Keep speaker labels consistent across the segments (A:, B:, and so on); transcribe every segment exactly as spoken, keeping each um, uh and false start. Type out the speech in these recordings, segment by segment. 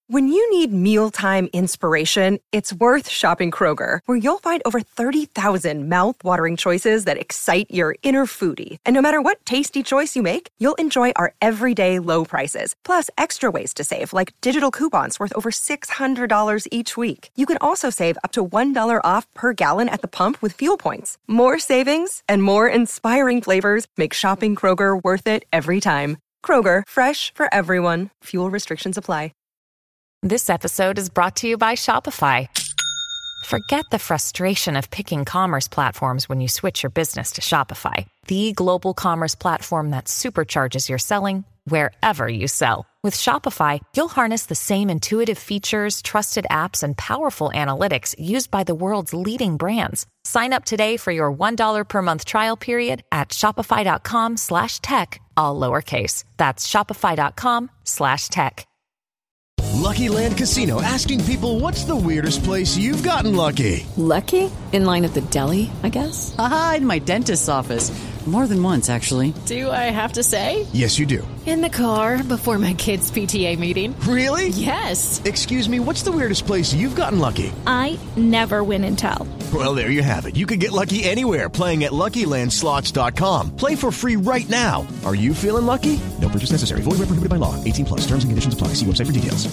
A: When you need mealtime inspiration, it's worth shopping Kroger, where you'll find over thirty thousand mouth-watering choices that excite your inner foodie. And no matter what tasty choice you make, you'll enjoy our everyday low prices, plus extra ways to save, like digital coupons worth over six hundred dollars each week. You can also save up to one dollar off per gallon at the pump with fuel points. More savings and more inspiring flavors make shopping Kroger worth it every time. Kroger, fresh for everyone. Fuel restrictions apply.
B: This episode is brought to you by Shopify. Forget the frustration of picking commerce platforms when you switch your business to Shopify, the global commerce platform that supercharges your selling wherever you sell. With Shopify, you'll harness the same intuitive features, trusted apps, and powerful analytics used by the world's leading brands. Sign up today for your one dollar per month trial period at shopify.com slash tech, all lowercase. That's shopify.com slash tech.
C: Lucky Land Casino, asking people, what's the weirdest place you've gotten lucky?
D: Lucky? In line at the deli, I guess?
E: Aha, in my dentist's office. More than once, actually.
D: Do I have to say?
C: Yes, you do.
D: In the car before my kids' P T A meeting.
C: Really?
D: Yes.
C: Excuse me, what's the weirdest place you've gotten lucky?
F: I never win and tell.
C: Well, there you have it. You can get lucky anywhere, playing at Lucky Land Slots dot com. Play for free right now. Are you feeling lucky? No purchase necessary. Void where prohibited by law. eighteen plus. Terms and conditions apply. See website for details.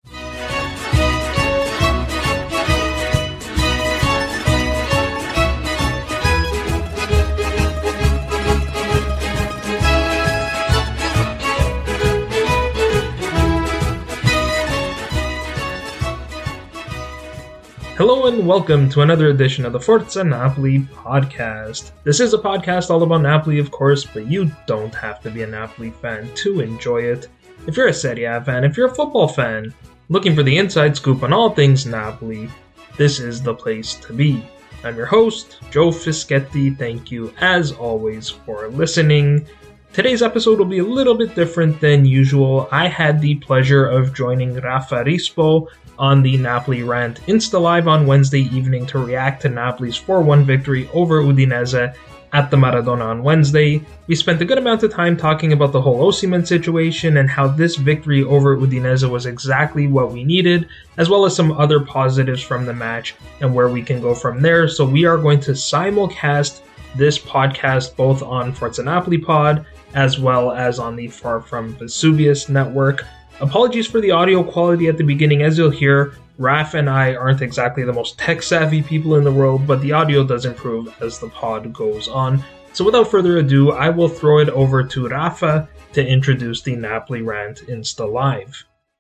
G: Hello and welcome to another edition of the Forza Napoli podcast. This is a podcast all about Napoli, of course, but you don't have to be a Napoli fan to enjoy it. If you're a Serie A fan, if you're a football fan, looking for the inside scoop on all things Napoli, this is the place to be. I'm your host, Joe Fischetti. Thank you, as always, for listening. Today's episode will be a little bit different than usual. I had the pleasure of joining Rafa Rispo on the Napoli Rant Insta Live on Wednesday evening to react to Napoli's four one victory over Udinese at the Maradona on Wednesday. We spent a good amount of time talking about the whole Osimhen situation and how this victory over Udinese was exactly what we needed, as well as some other positives from the match and where we can go from there. So we are going to simulcast this podcast both on Forza Napoli Pod as well as on the Far From Vesuvius network. Apologies for the audio quality at the beginning. As you'll hear, Raf and I aren't exactly the most tech-savvy people in the world, but the audio does improve as the pod goes on. So without further ado, I will throw it over to Rafa to introduce the Napoli Rant Insta Live.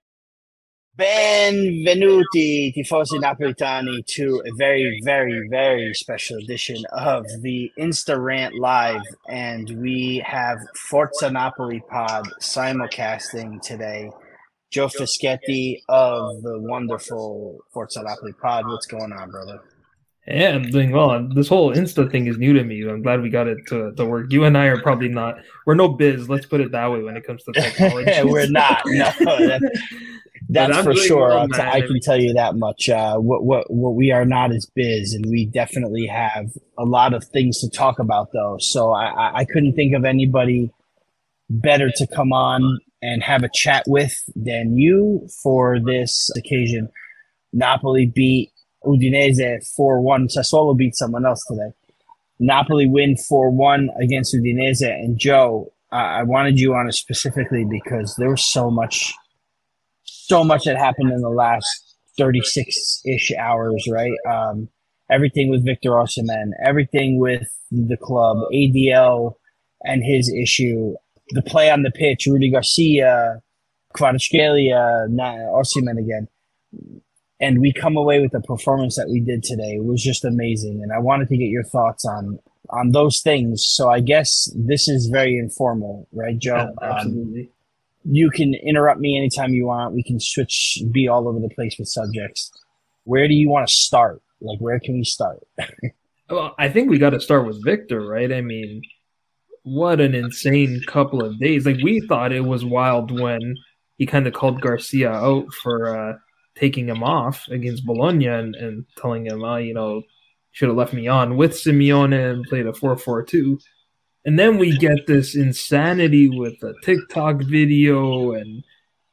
H: Benvenuti, tifosi napolitani, to a very, very, very special edition of the Insta Rant Live. And we have Forza Napoli Pod simulcasting today. Joe Fischetti of the wonderful Forza Napoli Pod. What's going on, brother?
G: Yeah, I'm doing well. This whole Insta thing is new to me. I'm glad we got it to, to work. You and I are probably not, we're no biz, let's put it that way when it comes to technology.
H: We're not, no. That, that's for sure. Well, t- I can tell you that much. Uh, what, what, what we are not is biz, and we definitely have a lot of things to talk about, though. So I, I couldn't think of anybody better to come on and have a chat with than you for this occasion. Napoli beat Udinese four one. Sassuolo beat someone else today. Napoli win four one against Udinese. And Joe, uh, I wanted you on it specifically because there was so much, so much that happened in the last thirty-six-ish hours, right? Um, everything with Victor Osimhen, everything with the club, A D L and his issue, the play on the pitch, Rudy Garcia, Kvaratskhelia, Osimhen again. And we come away with the performance that we did today. It was just amazing. And I wanted to get your thoughts on on those things. So I guess this is very informal, right, Joe?
G: Yeah, absolutely.
H: Um, you can interrupt me anytime you want. We can switch, be all over the place with subjects. Where do you want to start? Like, where can we start?
G: Well, I think we got to start with Victor, right? I mean, what an insane couple of days. Like, we thought it was wild when he kind of called Garcia out for uh, taking him off against Bologna and, and telling him, oh, you know, should have left me on with Simeone and played a four four two. And then we get this insanity with the TikTok video and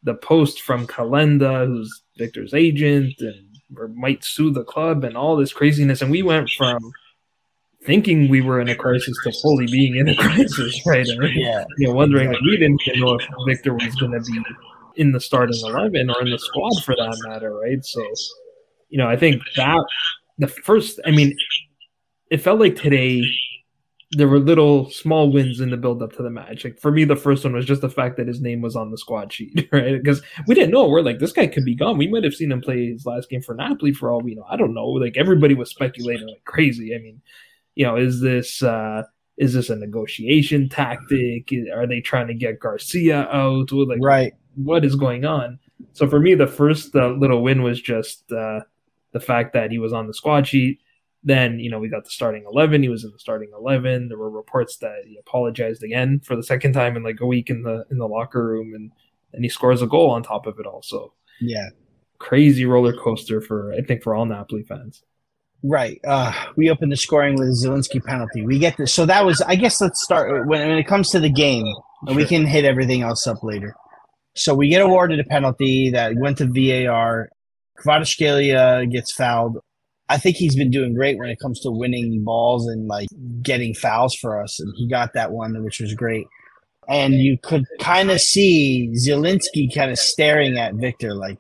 G: the post from Calenda, who's Victor's agent, and or might sue the club and all this craziness. And we went from thinking we were in a crisis to fully being in a crisis, right?
H: Yeah.
G: You know, wondering that we didn't even know if Victor was going to be in the starting eleven or in the squad for that matter, right? So, you know, I think that the first, I mean, it felt like today there were little small wins in the build up to the match. Like for me, the first one was just the fact that his name was on the squad sheet, right? Because we didn't know. We're like, this guy could be gone. We might have seen him play his last game for Napoli for all we know. I don't know. Like everybody was speculating like crazy. I mean, you know, is this uh, is this a negotiation tactic? Are they trying to get Garcia out? Like,
H: right.
G: What is going on? So for me, the first uh, little win was just uh, the fact that he was on the squad sheet. Then, you know, we got the starting eleven. He was in the starting eleven. There were reports that he apologized again for the second time in like a week in the in the locker room, and, and he scores a goal on top of it also.
H: Yeah.
G: Crazy roller coaster for, I think, for all Napoli fans.
H: Right. Uh, we opened the scoring with a Zielinski penalty. We get this. So that was, I guess let's start when, when it comes to the game, and sure. we can hit everything else up later. So we get awarded a penalty that went to V A R. Kvaratskhelia gets fouled. I think he's been doing great when it comes to winning balls and like getting fouls for us. And he got that one, which was great. And you could kind of see Zielinski kind of staring at Victor like,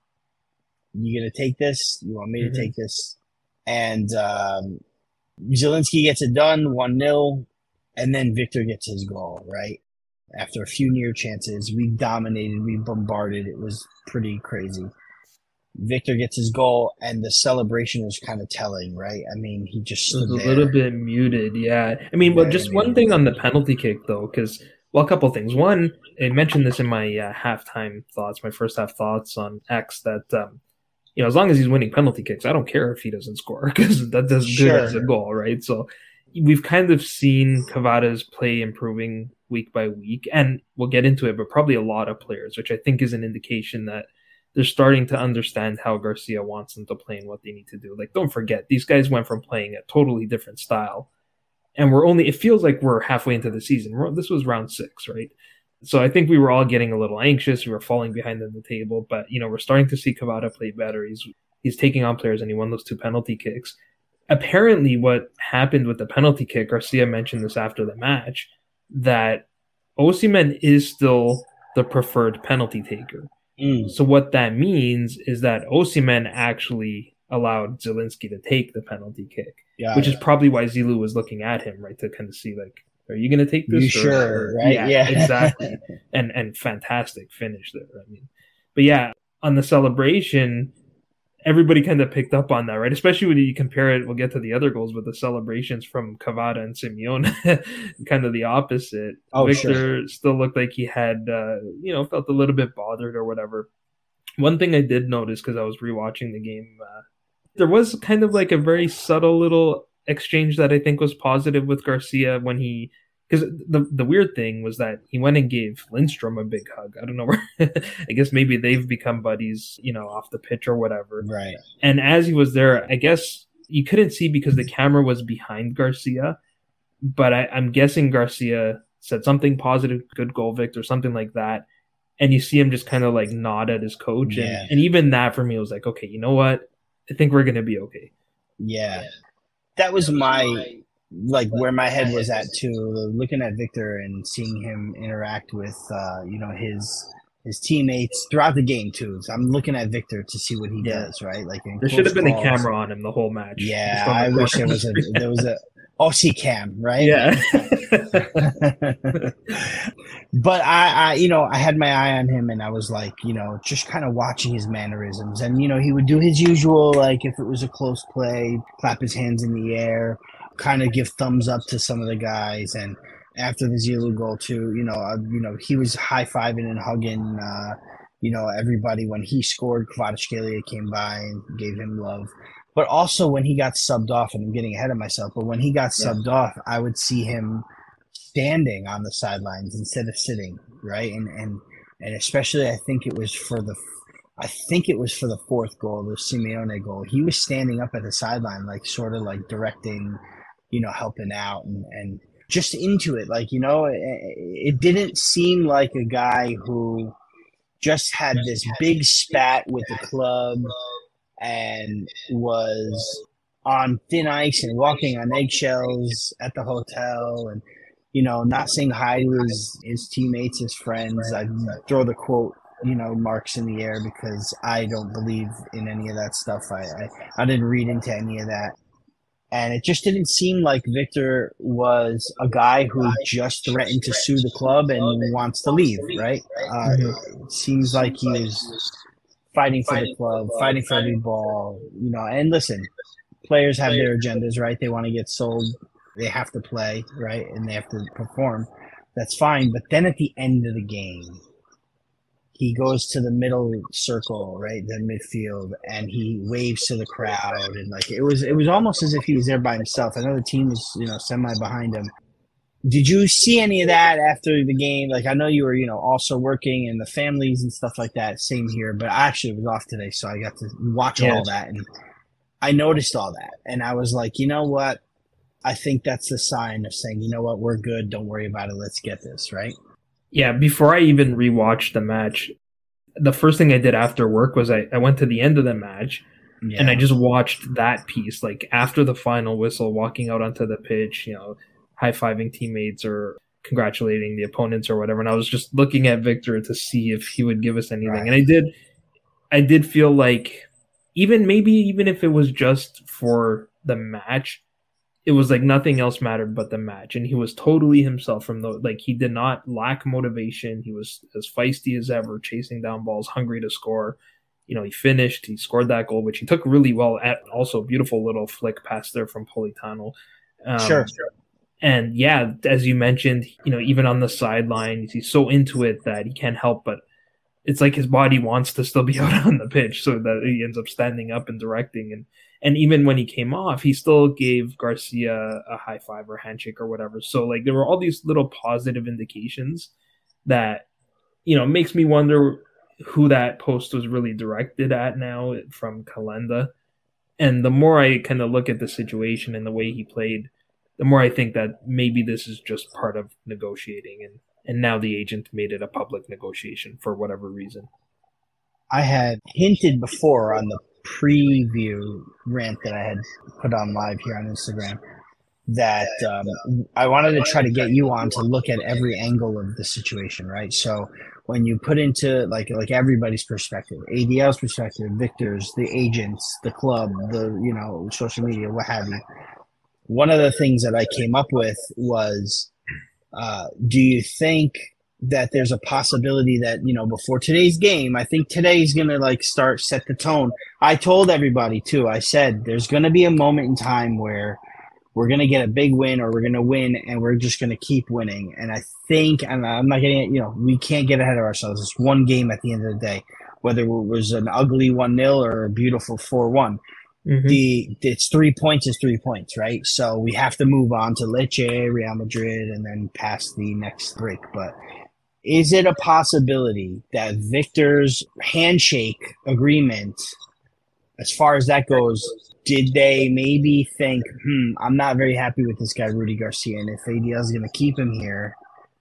H: you going to take this? You want me mm-hmm. to take this? And um, Zielinski gets it done, one nil, and then Victor gets his goal, right? After a few near chances, we dominated, we bombarded. It was pretty crazy. Victor gets his goal, and the celebration was kind of telling, right? I mean, he just stood
G: it was a
H: there.
G: little bit muted, yeah. I mean, well, just one thing on the penalty kick, though, because, well, a couple of things. One, I mentioned this in my uh, halftime thoughts, my first half thoughts on X, that, um, you know, as long as he's winning penalty kicks, I don't care if he doesn't score, because that's as
H: sure.
G: good as a goal, right? So we've kind of seen Kvara's play improving week by week, and we'll get into it, but probably a lot of players, which I think is an indication that they're starting to understand how Garcia wants them to play and what they need to do. Like, don't forget, these guys went from playing a totally different style, and we're only, it feels like we're halfway into the season. We're, this was round six, right? So I think we were all getting a little anxious. We were falling behind on the table, but, you know, we're starting to see Kvara play better. He's, he's taking on players, and he won those two penalty kicks. Apparently what happened with the penalty kick, Garcia mentioned this after the match, that Osimhen is still the preferred penalty taker. Mm. So what that means is that Osimhen actually allowed Zielinski to take the penalty kick, yeah, which yeah. is probably why Zilu was looking at him, right, to kind of see, like, are you going to take this?
H: You
G: or,
H: sure,
G: or,
H: right?
G: Yeah,
H: yeah.
G: exactly. And and fantastic finish there. I mean, but yeah, on the celebration, everybody kind of picked up on that, right? Especially when you compare it, we'll get to the other goals, but the celebrations from Kvara and Simeone, kind of the opposite.
H: Oh,
G: Victor
H: sure.
G: still looked like he had, uh, you know, felt a little bit bothered or whatever. One thing I did notice, because I was rewatching the game, uh, there was kind of like a very subtle little exchange that I think was positive with Garcia when he, because the the weird thing was that he went and gave Lindstrom a big hug. I don't know where, I guess maybe they've become buddies, you know, off the pitch or whatever.
H: Right.
G: And as he was there, I guess you couldn't see because the camera was behind Garcia, but I, I'm guessing Garcia said something positive, good goal, Victor, something like that. And you see him just kind of like nod at his coach.
H: Yeah.
G: And, and even that for me was like, okay, you know what? I think we're going to be okay.
H: Yeah. That was my, like where my head was at too, looking at Victor and seeing him interact with, uh, you know, his his teammates throughout the game too. So I'm looking at Victor to see what he yeah. does, right? Like
G: there should have been calls. a camera on him the whole match.
H: Yeah, I wish there was a there was a O C cam, right?
G: Yeah.
H: But I, I, you know, I had my eye on him, and I was like, you know, just kind of watching his mannerisms, and you know, he would do his usual, like if it was a close play, clap his hands in the air, kind of give thumbs up to some of the guys, and after the Zilu goal too, you know, uh, you know, he was high fiving and hugging, uh, you know, everybody when he scored. Kvaratskhelia came by and gave him love. But also when he got subbed off, and I'm getting ahead of myself, but when he got yeah. subbed off, I would see him standing on the sidelines instead of sitting, right? And and and especially I think it was for the I think it was for the fourth goal, the Simeone goal. He was standing up at the sideline, like sort of like directing, you know, helping out and, and just into it. Like, you know, it, it didn't seem like a guy who just had this big spat with the club and was on thin ice and walking on eggshells at the hotel and, you know, not saying hi to his, his teammates, his friends. I throw the quote, you know, marks in the air because I don't believe in any of that stuff. I, I, I didn't read into any of that. And it just didn't seem like Victor was a guy who just threatened to sue the club and wants to leave, right? Uh, it seems like he was fighting for the club, fighting for every ball, you know. And listen, players have their agendas, right? They want to get sold. They have to play, right? And they have to perform. That's fine. But then at the end of the game, he goes to the middle circle, right, the midfield, and he waves to the crowd, and like it was, it was almost as if he was there by himself. I know the team was, you know, semi behind him. Did you see any of that after the game? Like, I know you were, you know, also working and the families and stuff like that. Same here, but I actually was off today, so I got to watch yeah. all that, and I noticed all that, and I was like, you know what? I think that's the sign of saying, you know what, we're good. Don't worry about it. Let's get this, right?
G: Yeah, before I even rewatched the match, the first thing I did after work was I, I went to the end of the match yeah. and I just watched that piece, like after the final whistle, walking out onto the pitch, you know, high-fiving teammates or congratulating the opponents or whatever. And I was just looking at Victor to see if he would give us anything. Right. And I did, I did feel like even maybe even if it was just for the match, it was like nothing else mattered but the match. And he was totally himself from the, like he did not lack motivation. He was as feisty as ever, chasing down balls, hungry to score. You know, he finished, he scored that goal, which he took really well at. Also, beautiful little flick pass there from Politano. Um,
H: sure, sure.
G: And yeah, as you mentioned, you know, even on the sideline, he's so into it that he can't help but it's like his body wants to still be out on the pitch so that he ends up standing up and directing. And And even when he came off, he still gave Garcia a high five or handshake or whatever. So, like, there were all these little positive indications that, you know, makes me wonder who that post was really directed at now from Calenda. And the more I kind of look at the situation and the way he played, the more I think that maybe this is just part of negotiating. And, and now the agent made it a public negotiation for whatever reason.
H: I had hinted before on the preview rant that I had put on live here on Instagram that um, I wanted to try to get you on to look at every angle of the situation, right? So when you put into like like everybody's perspective, A D L's perspective, Victor's, the agents, the club, the, you know, social media, what have you. One of the things that I came up with was, uh, do you think that there's a possibility that, you know, before today's game, I think today's going to like start set the tone. I told everybody too, I said, there's going to be a moment in time where we're going to get a big win or we're going to win and we're just going to keep winning. And I think, and I'm not getting it, you know, we can't get ahead of ourselves. It's one game at the end of the day, whether it was an ugly one nil or a beautiful four one. Mm-hmm. The it's three points is three points, right? So we have to move on to Lecce, Real Madrid, and then past the next break. But is it a possibility that Victor's handshake agreement, as far as that goes, did they maybe think, hmm, I'm not very happy with this guy, Rudy Garcia, and if A D L is going to keep him here,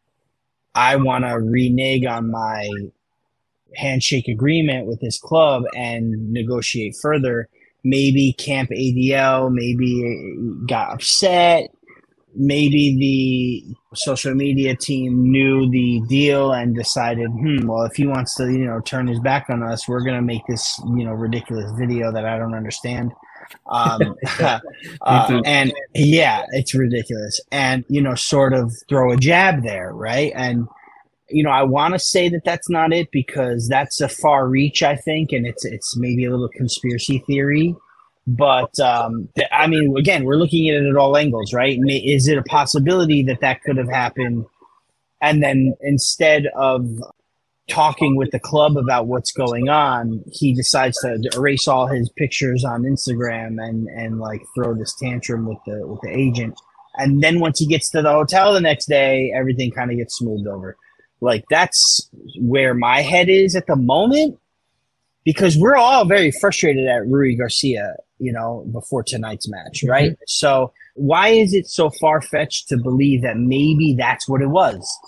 H: I want to renege on my handshake agreement with this club and negotiate further. Maybe Camp A D L maybe got upset. Maybe the social media team knew the deal and decided, hmm, well, if he wants to, you know, turn his back on us, we're going to make this, you know, ridiculous video that I don't understand. Um, uh, and yeah, it's ridiculous. And, you know, sort of throw a jab there, right? And, you know, I want to say that that's not it because that's a far reach, I think, and it's it's maybe a little conspiracy theory. But, um, th- I mean, again, we're looking at it at all angles, right? Is it a possibility that that could have happened? And then instead of talking with the club about what's going on, he decides to erase all his pictures on Instagram and, and like throw this tantrum with the with the agent. And then once he gets to the hotel the next day, everything kind of gets smoothed over. Like, that's where my head is at the moment, because we're all very frustrated at Rui Garcia, you know, before tonight's match, right? Mm-hmm. So why is it so far-fetched to believe that maybe that's what it was?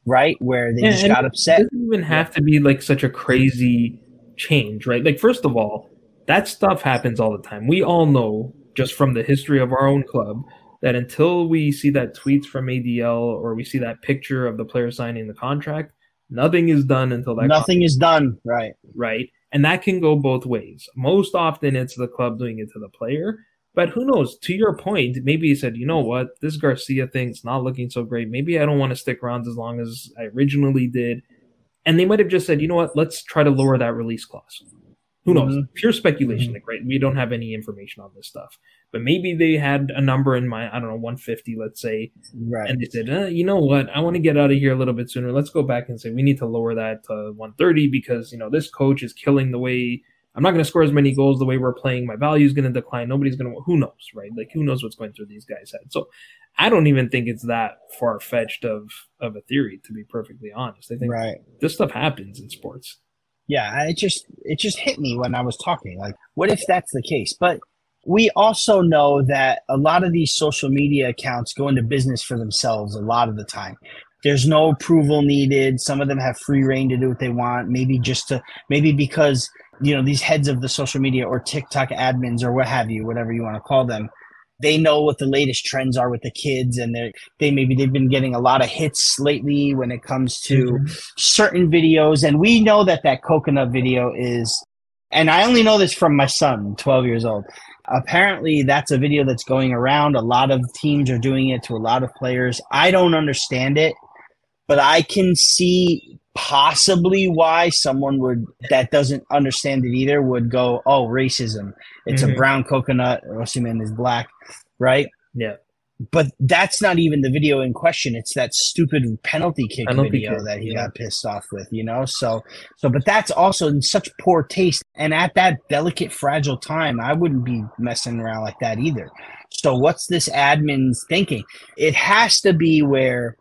H: right? Where they
G: yeah,
H: just got upset.
G: It doesn't even have to be like such a crazy change, right? Like, first of all, that stuff happens all the time. We all know, just from the history of our own club, that until we see that tweets from A D L or we see that picture of the player signing the contract, nothing is done until that.
H: Nothing is done, right?
G: Right. And that can go both ways. Most often it's the club doing it to the player. But who knows? To your point, maybe he said, you know what, this Garcia thing's not looking so great. Maybe I don't want to stick around as long as I originally did. And they might have just said, you know what, let's try to lower that release clause. Who knows? Mm-hmm. Pure speculation. Mm-hmm. Like, right? We don't have any information on this stuff. But maybe they had a number in mind, I don't know, one fifty, let's say.
H: Right.
G: And they said, uh, you know what, I want to get out of here a little bit sooner. Let's go back and say we need to lower that to one thirty because, you know, this coach is killing the way I'm not going to score as many goals the way we're playing. My value is going to decline. Nobody's going to – who knows, right? Like, who knows what's going through these guys' heads. So I don't even think it's that far-fetched of, of a theory, to be perfectly honest. I think
H: right.
G: this stuff happens in sports.
H: Yeah, it just it just hit me when I was talking. Like, what if that's the case? But we also know that a lot of these social media accounts go into business for themselves a lot of the time. There's no approval needed. Some of them have free reign to do what they want. Maybe just to maybe because – you know, these heads of the social media or TikTok admins or what have you, whatever you want to call them, they know what the latest trends are with the kids, and they they maybe they've been getting a lot of hits lately when it comes to mm-hmm. certain videos. And we know that that coconut video is, and I only know this from my son, twelve years old. Apparently, that's a video that's going around. A lot of teams are doing it to a lot of players. I don't understand it, but I can see possibly why someone would that doesn't understand it either would go, oh, racism. It's mm-hmm. a brown coconut. Osimhen is black, right?
G: Yeah.
H: But that's not even the video in question. It's that stupid penalty kick penalty video kick. that he yeah. got pissed off with, you know? So, so, but that's also in such poor taste. And at that delicate, fragile time, I wouldn't be messing around like that either. So what's this admin's thinking? It has to be where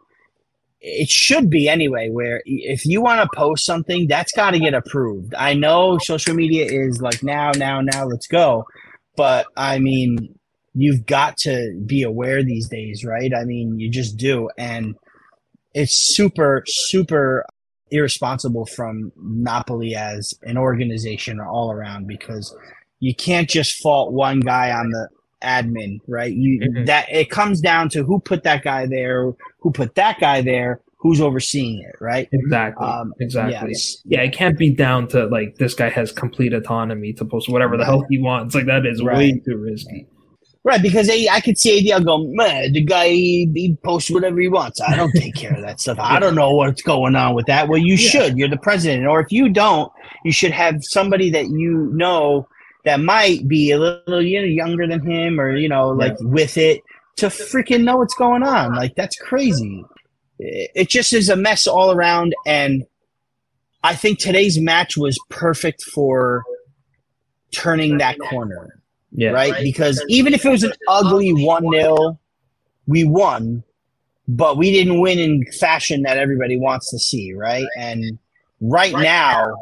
H: it should be anyway, where if you want to post something, that's got to get approved. I know social media is like now, now, now, let's go. But, I mean, you've got to be aware these days, right? I mean, you just do. And it's super, super irresponsible from Napoli as an organization all around because you can't just fault one guy on the admin, right? You mm-hmm. that it comes down to who put that guy there, who put that guy there, who's overseeing it, right?
G: Exactly. Um, exactly. Yes. Yeah, it can't be down to like this guy has complete autonomy to post whatever the right. hell he wants. Like that is right. way too risky.
H: Right, because I, I could see A D L go, man, the guy he, he posts whatever he wants. I don't take care of that stuff. I don't know what's going on with that. Well, you yeah. should. You're the president, or if you don't, you should have somebody that you know that might be a little you know, younger than him or, you know, like yeah. with it to freaking know what's going on. Like, that's crazy. It just is a mess all around. And I think today's match was perfect for turning that corner. Yeah. Right? Because even if it was an ugly one nil, we won, but we didn't win in fashion that everybody wants to see. Right. And right now,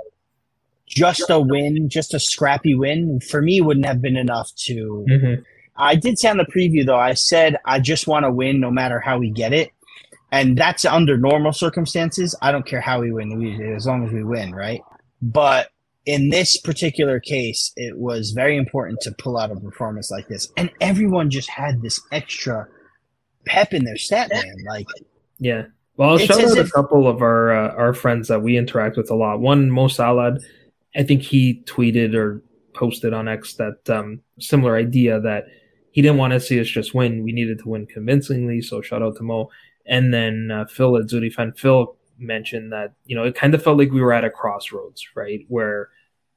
H: just a win, just a scrappy win, for me wouldn't have been enough to mm-hmm. – I did say on the preview, though, I said I just want to win no matter how we get it. And that's under normal circumstances. I don't care how we win, we, as long as we win, right? But in this particular case, it was very important to pull out a performance like this. And everyone just had this extra pep in their step, man. Like,
G: yeah. Well, I'll shout out a couple of our uh, our friends that we interact with a lot. One, Mo Salad, I think he tweeted or posted on X that um, similar idea that he didn't want to see us just win. We needed to win convincingly. So shout out to Mo. And then uh, Phil at Zuri Fan, Phil mentioned that, you know, it kind of felt like we were at a crossroads, right? Where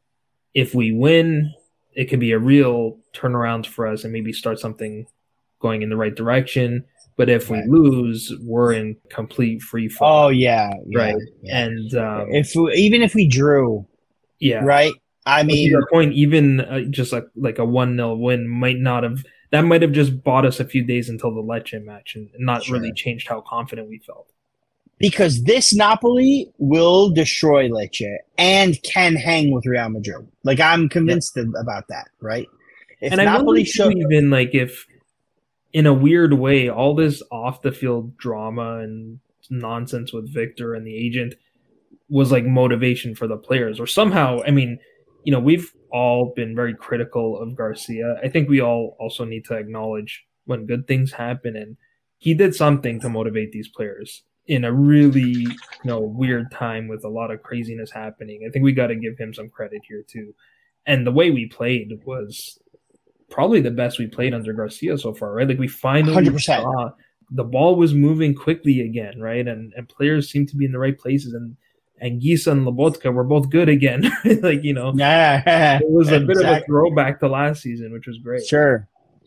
G: if we win, it could be a real turnaround for us and maybe start something going in the right direction. But if we lose, we're in complete free fall.
H: Oh, yeah. yeah
G: right.
H: Yeah.
G: And um,
H: if we, even if we drew,
G: yeah,
H: right. I mean,
G: to your point, even uh, just like, like a one nil win might not have, that might have just bought us a few days until the Lecce match and not sure. really changed how confident we felt.
H: Because this Napoli will destroy Lecce and can hang with Real Madrid. Like, I'm convinced yeah. about that, right?
G: If and Napoli I showed even like if, in a weird way, all this off the field drama and nonsense with Victor and the agent was like motivation for the players, or somehow, I mean, you know, we've all been very critical of Garcia. I think we all also need to acknowledge when good things happen, and he did something to motivate these players in a really, you know, weird time with a lot of craziness happening. I think we got to give him some credit here too. And the way we played was probably the best we played under Garcia so far, right? Like we finally
H: one hundred percent
G: saw the ball was moving quickly again, right? And and players seemed to be in the right places, and and Gisa and Lobotka were both good again. Like, you know,
H: yeah,
G: it was a
H: exactly.
G: bit of a throwback to last season, which was great.
H: Sure.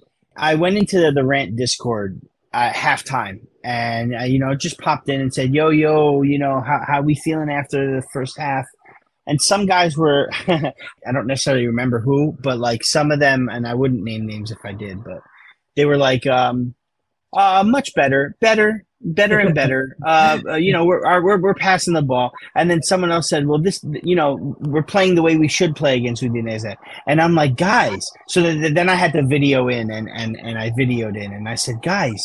H: I went into the, the rant Discord at halftime, and uh, you know, just popped in and said, "Yo, yo, you know, how how we feeling after the first half?" And some guys were, I don't necessarily remember who, but like some of them, and I wouldn't name names if I did, but they were like, um, uh, much better, better, better and better. Uh, you know, we're, we're, we're passing the ball. And then someone else said, well, this, you know, we're playing the way we should play against Udinese. And I'm like, guys, so th- then I had the video in and, and, and I videoed in and I said, guys,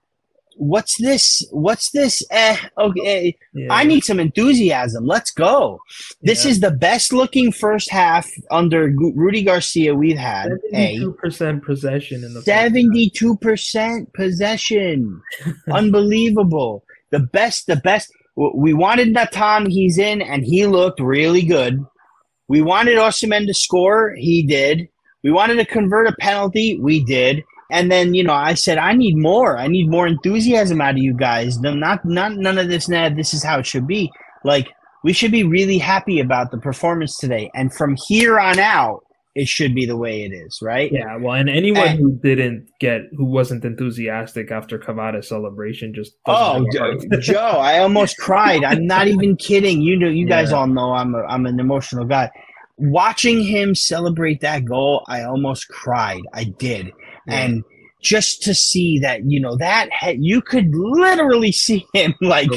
H: what's this? What's this? Eh, okay. Yeah. I need some enthusiasm. Let's go. This yeah. is the best looking first half under Rudy Garcia we've had.
G: seventy-two percent possession in the
H: seventy-two percent possession. Unbelievable. The best, the best. We wanted Natan. He's in, and he looked really good. We wanted Osimhen to score. He did. We wanted to convert a penalty. We did. And then, you know, I said, I need more. I need more enthusiasm out of you guys. Not, not none of this, nah, this is how it should be. Like, we should be really happy about the performance today. And from here on out, it should be the way it is, right?
G: Yeah, well, and anyone and, who didn't get, who wasn't enthusiastic after Cavada's celebration just
H: Oh, Joe, I almost cried. I'm not even kidding. You know, you guys yeah. all know I'm a, I'm an emotional guy. Watching him celebrate that goal, I almost cried. I did. Yeah. And just to see that, you know, that he- you could literally see him like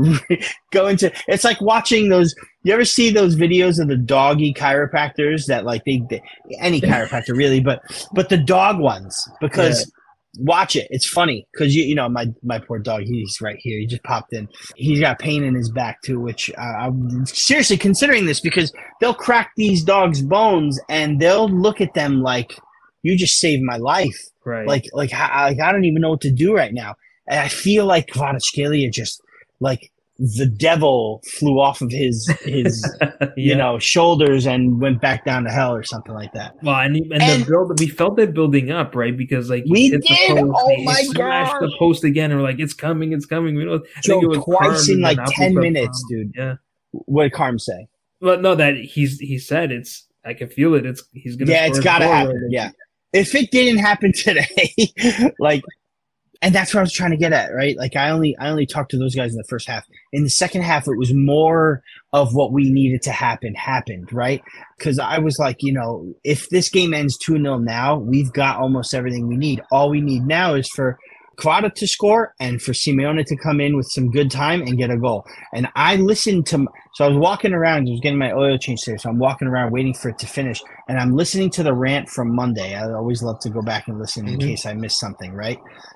H: go into, it's like watching those, you ever see those videos of the doggy chiropractors that like they, they any chiropractor really, but, but the dog ones, because yeah. watch it. It's funny. Cause you, you know, my, my poor dog, he's right here. He just popped in. He's got pain in his back too, which uh, I'm seriously considering this because they'll crack these dogs' bones and they'll look at them like, you just saved my life.
G: Right.
H: Like, like I, I don't even know what to do right now. And I feel like Kvaratskhelia just, like, the devil flew off of his, his yeah. you know, shoulders and went back down to hell or something like that.
G: Well, and, and, and the build, we felt it building up, right? Because, like,
H: we did.
G: The post,
H: oh,
G: they
H: my
G: smashed
H: God.
G: the post again, and we're like, it's coming, it's coming. We don't
H: Joe,
G: think it was
H: twice
G: Carm
H: in, like, ten
G: Apple
H: minutes,
G: Carm.
H: dude.
G: Yeah.
H: What did Carm say?
G: Well, no, that he's he said it's, I can feel it. It's He's going to
H: Yeah, it's got to happen. Right. Yeah. If it didn't happen today, like, and that's what I was trying to get at, right? Like, I only, I only talked to those guys in the first half. In the second half, it was more of what we needed to happen happened, right? Because I was like, you know, if this game ends two nil now, we've got almost everything we need. All we need now is for Kvara to score and for Simeone to come in with some good time and get a goal. And I listened to – so I was walking around. I was getting my oil change there. So I'm walking around waiting for it to finish. And I'm listening to the rant from Monday. I always love to go back and listen in mm-hmm. case I miss something, right?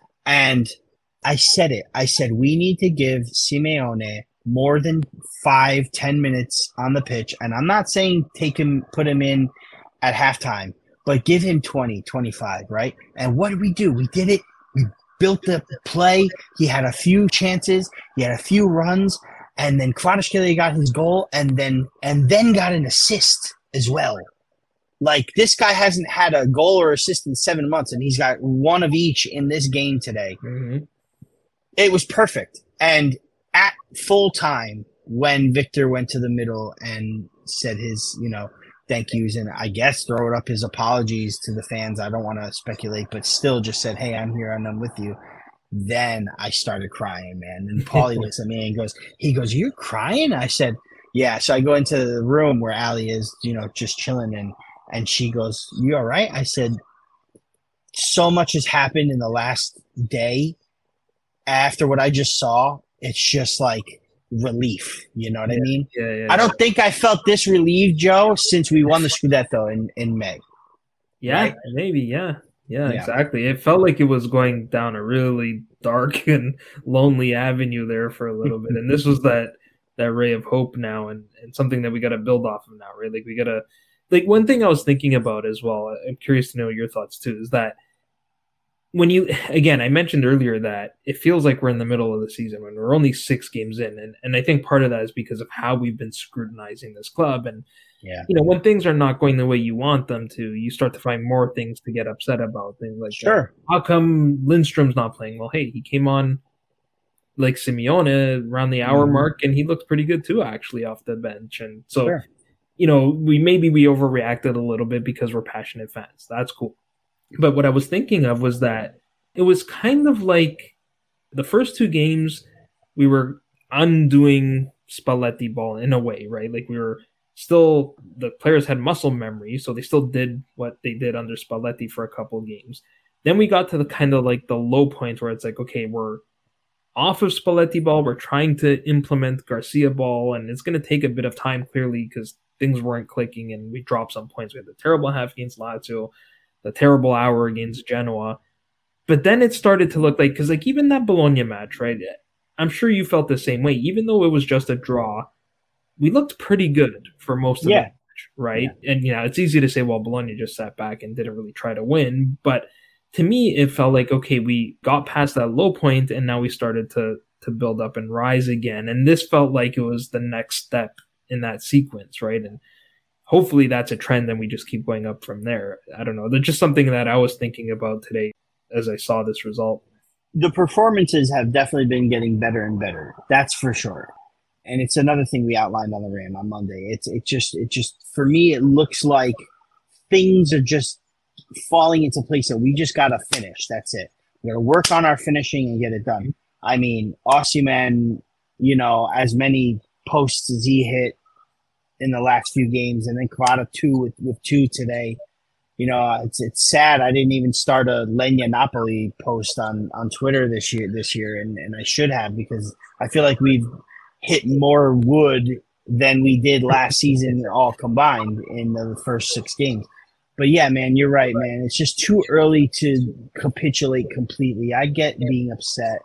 H: And I said it. I said we need to give Simeone more than five, ten minutes on the pitch. And I'm not saying take him, put him in at halftime, but give him twenty, twenty-five, right? And what did we do? We did it. We built the play. He had a few chances. He had a few runs. And then Kvaratskhelia got his goal and then and then got an assist as well. Like, this guy hasn't had a goal or assist in seven months, and he's got one of each in this game today.
G: Mm-hmm.
H: It was perfect. And at full time, when Victor went to the middle and said his, you know, thank yous and I guess throw up his apologies to the fans, I don't want to speculate, but still just said, hey, I'm here and I'm with you. Then I started crying, man. And Paulie looks at me and goes, he goes, you're crying? I said, yeah. So I go into the room where Allie is, you know, just chilling and And she goes, you all right? I said, so much has happened in the last day. After what I just saw, it's just like relief. You know what
G: yeah,
H: I mean?
G: Yeah, yeah,
H: I don't
G: yeah.
H: think I felt this relieved, Joe, since we won the Scudetto in, in May.
G: Yeah,
H: right?
G: maybe, yeah. Yeah, yeah, exactly. It felt like it was going down a really dark and lonely avenue there for a little bit. And this was that that ray of hope now, and, and something that we got to build off of now, right? Like we got to, like one thing I was thinking about as well, I'm curious to know your thoughts too, is that when you, again, I mentioned earlier that it feels like we're in the middle of the season when we're only six games in. And, and I think part of that is because of how we've been scrutinizing this club. And,
H: yeah,
G: you know, when things are not going the way you want them to, you start to find more things to get upset about. Things like,
H: sure,
G: that. How come Lindstrom's not playing? Well, hey, he came on like Simeone around the hour mm-hmm. mark, and he looked pretty good too, actually, off the bench. And so,
H: sure.
G: you know, we maybe we overreacted a little bit because we're passionate fans. That's cool. But what I was thinking of was that it was kind of like the first two games we were undoing Spalletti ball in a way, right? Like we were still, the players had muscle memory, so they still did what they did under Spalletti for a couple of games. Then we got to the kind of like the low point where it's like, okay, we're off of Spalletti ball, we're trying to implement Garcia ball, and it's going to take a bit of time, clearly, because things weren't clicking and we dropped some points. We had the terrible half against Lazio, the terrible hour against Genoa. But then it started to look like, because like even that Bologna match, right? I'm sure you felt the same way. Even though it was just a draw, we looked pretty good for most of
H: yeah.
G: the match, right?
H: Yeah.
G: And, you know, it's easy to say, well, Bologna just sat back and didn't really try to win. But to me, it felt like, okay, we got past that low point and now we started to to build up and rise again. And this felt like it was the next step in that sequence, right? And hopefully that's a trend and we just keep going up from there. I don't know. That's just something that I was thinking about today as I saw this result.
H: The performances have definitely been getting better and better. That's for sure. And it's another thing we outlined on the Ram on Monday. It's it just it just for me it looks like things are just falling into place that we just gotta finish. That's it. We gotta work on our finishing and get it done. I mean, Osimhen, you know, as many posts as he hit in the last few games, and then Kvara two with, with two today. You know, it's it's sad. I didn't even start a Legna Napoli post on, on Twitter this year this year, and, and I should have, because I feel like we've hit more wood than we did last season all combined in the first six games. But yeah, man, you're right, man. It's just too early to capitulate completely. I get being upset.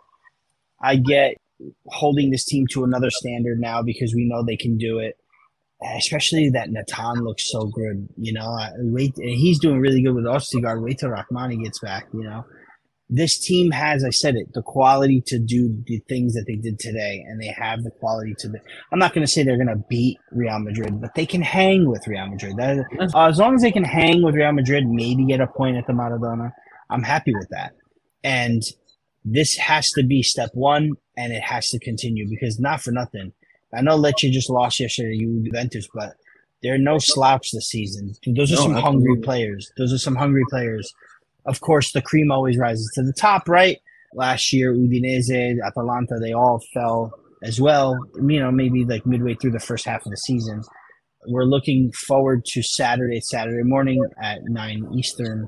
H: I get holding this team to another standard now because we know they can do it. Especially that Natan looks so good, you know. Wait, he's doing really good with Ostigard. Wait till Rahmani gets back, you know. This team has, I said it, the quality to do the things that they did today, and they have the quality to. Be, I'm not going to say they're going to beat Real Madrid, but they can hang with Real Madrid. That, uh, as long as they can hang with Real Madrid, maybe get a point at the Maradona, I'm happy with that. And this has to be step one, and it has to continue, because not for nothing. I know Lecce just lost yesterday to Juventus, but there are no slouch this season. Those are no, some absolutely. hungry players. Those are some hungry players. Of course, the cream always rises to the top, right? Last year, Udinese, Atalanta, they all fell as well, you know, maybe like midway through the first half of the season. We're looking forward to Saturday, Saturday morning at nine Eastern.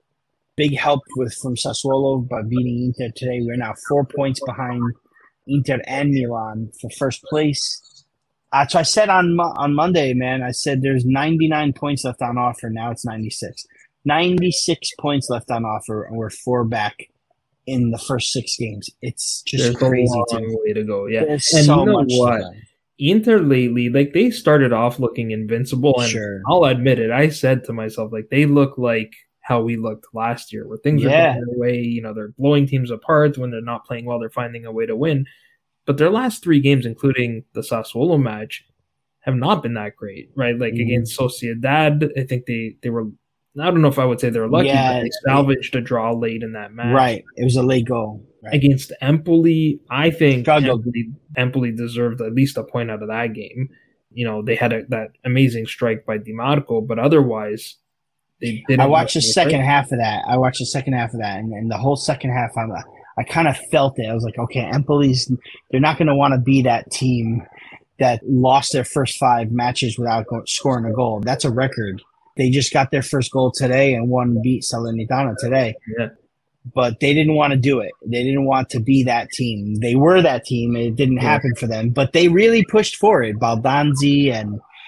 H: Big help with from Sassuolo by beating Inter today. We're now four points behind Inter and Milan for first place. Uh, so I said on on Monday, man, I said there's ninety-nine points left on offer. Now it's ninety-six. ninety-six points left on offer, and we're four back in the first six games. It's just
G: There's
H: crazy.
G: a long way to go. Yeah,
H: There's
G: and
H: so
G: you know
H: much
G: what? Inter lately, like they started off looking invincible, and
H: sure.
G: I'll admit it. I said to myself, like they look like how we looked last year, where things
H: yeah.
G: are going their way. You know, they're blowing teams apart. When they're not playing well, they're finding a way to win. But their last three games, including the Sassuolo match, have not been that great, right? Like mm-hmm. against Sociedad, I think they, they were, I don't know if I would say they were lucky,
H: yeah,
G: but they salvaged a draw late in that match.
H: Right. It was a late goal. Right.
G: Against Empoli, I think Empoli, Empoli deserved at least a point out of that game. You know, they had a, that amazing strike by Di Marco, but otherwise, they didn't.
H: I watched the second right. half of that. I watched the second half of that, and, and the whole second half, I'm I kind of felt it. I was like, okay, Empoli's, they're not going to want to be that team that lost their first five matches without go- scoring a goal. That's a record. They just got their first goal today and one beat Salernitana today.
G: Yeah.
H: But they didn't want to do it. They didn't want to be that team. They were that team. It didn't yeah. happen for them. But they really pushed for it. Baldanzi and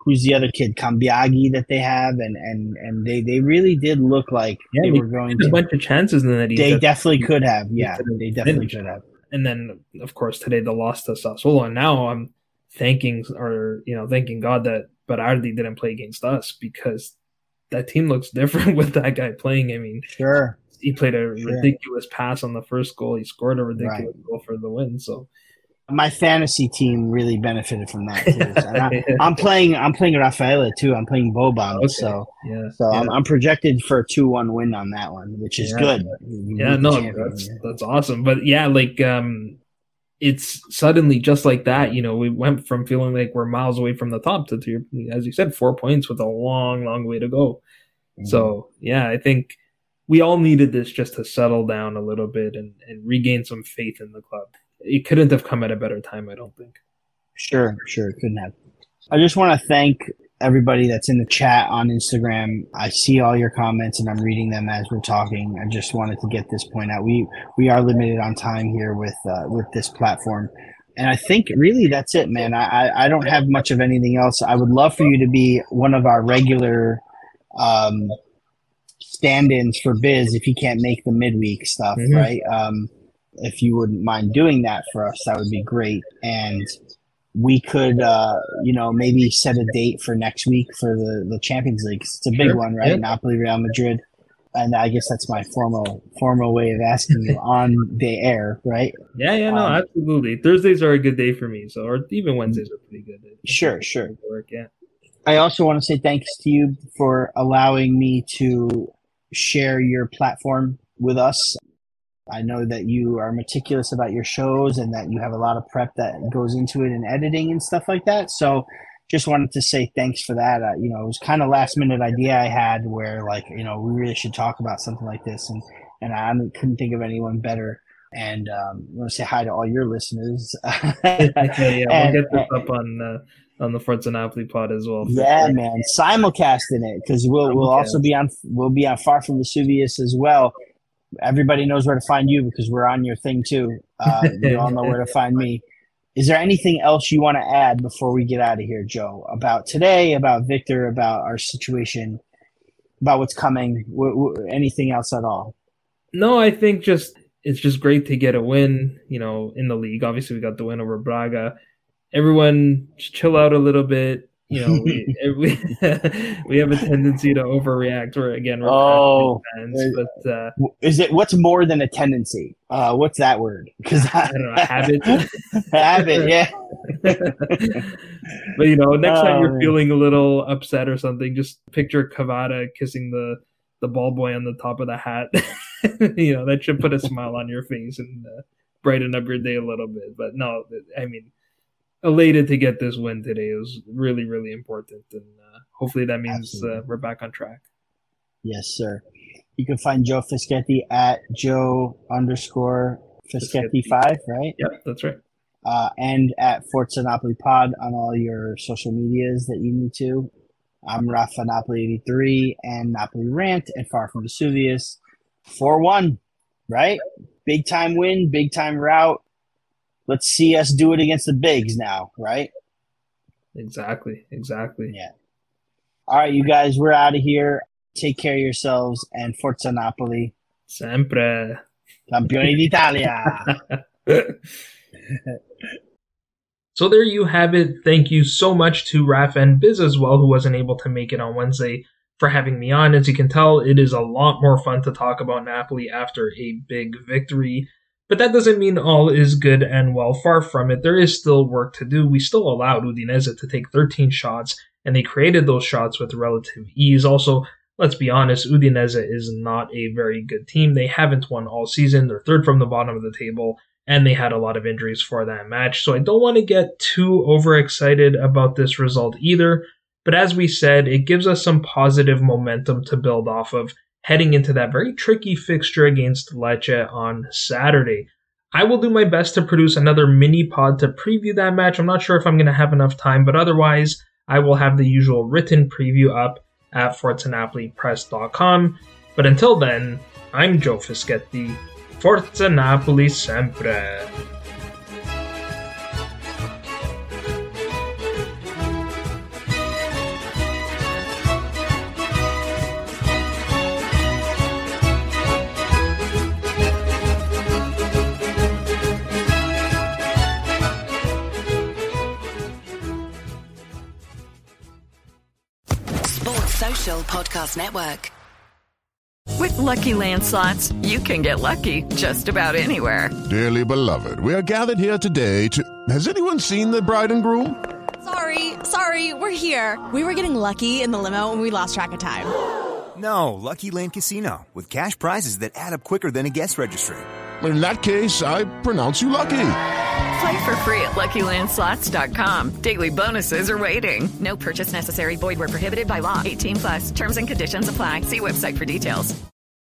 H: who's the other kid, Cambiaghi, that they have, and and and they they really did look like yeah, they, they were going to
G: a bunch of chances in that.
H: They definitely could have, yeah, they definitely could have.
G: And then, of course, today the loss to Sassuolo, and now I'm thanking or you know thanking God that Berardi didn't play against us, because that team looks different with that guy playing. I mean,
H: sure,
G: he played a sure. ridiculous pass on the first goal. He scored a ridiculous right. goal for the win. So
H: my fantasy team really benefited from that too. And I, I'm playing. I'm playing Rafaela too. I'm playing Boban. Okay. So yeah, so yeah. I'm, I'm projected for a two one win on that one, which is
G: yeah.
H: good.
G: Yeah, no, that's that's awesome. But yeah, like um, it's suddenly just like that. You know, we went from feeling like we're miles away from the top to, to as you said, four points with a long, long way to go. Mm-hmm. So yeah, I think we all needed this just to settle down a little bit and, and regain some faith in the club. It couldn't have come at a better time, I don't think.
H: Sure, sure, it couldn't have. I just want to thank everybody that's in the chat on Instagram. I see all your comments and I'm reading them as we're talking. I just wanted to get this point out. We we are limited on time here with uh, with this platform. And I think really that's it, man. I, I don't have much of anything else. I would love for you to be one of our regular um, stand-ins for Biz if he can't make the midweek stuff, mm-hmm. right? Um If you wouldn't mind doing that for us, that would be great. And we could, uh, you know, maybe set a date for next week for the, the Champions League. It's a big sure. one, right? Yep. Napoli, Real Madrid. And I guess that's my formal formal way of asking you on the air, right?
G: Yeah, yeah, no, um, absolutely. Thursdays are a good day for me, so or even Wednesdays are pretty good.
H: Sure, sure.
G: Work, yeah.
H: I also want to say thanks to you for allowing me to share your platform with us. I know that you are meticulous about your shows and that you have a lot of prep that goes into it and editing and stuff like that. So just wanted to say thanks for that. Uh, you know, it was kind of last minute idea I had where like, you know, we really should talk about something like this. And, and I couldn't think of anyone better. And um, I want to say hi to all your listeners.
G: yeah, yeah, and, we'll get this up on uh, on the Forza Napoli pod as well.
H: Yeah, sure. man, simulcasting it because we'll we'll also be on we'll be on Far From Vesuvius as well. Everybody knows where to find you because we're on your thing too. Uh, you all know where to find me. Is there anything else you want to add before we get out of here, Joe, about today, about Victor, about our situation, about what's coming, w- w- anything else at all?
G: No, I think just it's just great to get a win, you know, in the league. Obviously, we got the win over Braga. Everyone just chill out a little bit. You know, we we, we have a tendency to overreact. Or again, we're
H: oh,
G: fans, but uh,
H: is it what's more than a tendency? Uh, what's that word? Because
G: I, I don't know, habit.
H: habit, yeah.
G: But you know, next oh, time you're man. feeling a little upset or something, just picture Cavada kissing the the ball boy on the top of the hat. You know, that should put a smile on your face and uh, brighten up your day a little bit. But no, I mean. Elated to get this win today. It was really, really important. And uh, hopefully that means uh, we're back on track.
H: Yes, sir. You can find Joe Fischetti at Joe underscore Fischetti five, right?
G: Yep, that's right.
H: Uh, and at Forza Napoli Pod on all your social medias that you need to. I'm Rafa Napoli eighty-three and Napoli Rant and Far From Vesuvius. four one, right? Big time win, big time route. Let's see us do it against the bigs now, right?
G: Exactly, exactly.
H: Yeah. All right, you guys, we're out of here. Take care of yourselves and Forza Napoli.
G: Sempre.
H: Campioni d'Italia.
G: So there you have it. Thank you so much to Raf and Biz as well, who wasn't able to make it on Wednesday, for having me on. As you can tell, it is a lot more fun to talk about Napoli after a big victory. But that doesn't mean all is good and well. Far from it. There is still work to do. We still allowed Udinese to take thirteen shots, and they created those shots with relative ease. Also, let's be honest, Udinese is not a very good team. They haven't won all season. They're third from the bottom of the table, and they had a lot of injuries for that match. So I don't want to get too overexcited about this result either. But as we said, it gives us some positive momentum to build off of, heading into that very tricky fixture against Lecce on Saturday. I will do my best to produce another mini pod to preview that match. I'm not sure if I'm going to have enough time, but otherwise, I will have the usual written preview up at forza napoli press dot com. But until then, I'm Joe Fischetti. Forza Napoli sempre!
I: Podcast Network.
J: With Lucky Land Slots, you can get lucky just about anywhere.
K: Dearly beloved, we are gathered here today to... Has anyone seen the bride and groom?
L: Sorry, sorry, we're here. We were getting lucky in the limo and we lost track of time.
M: No, Lucky Land Casino, with cash prizes that add up quicker than a guest registry.
K: In that case, I pronounce you lucky.
J: Play for free at Lucky Land Slots dot com. Daily bonuses are waiting. No purchase necessary. Void where prohibited by law. eighteen plus. Terms and conditions apply. See website for details.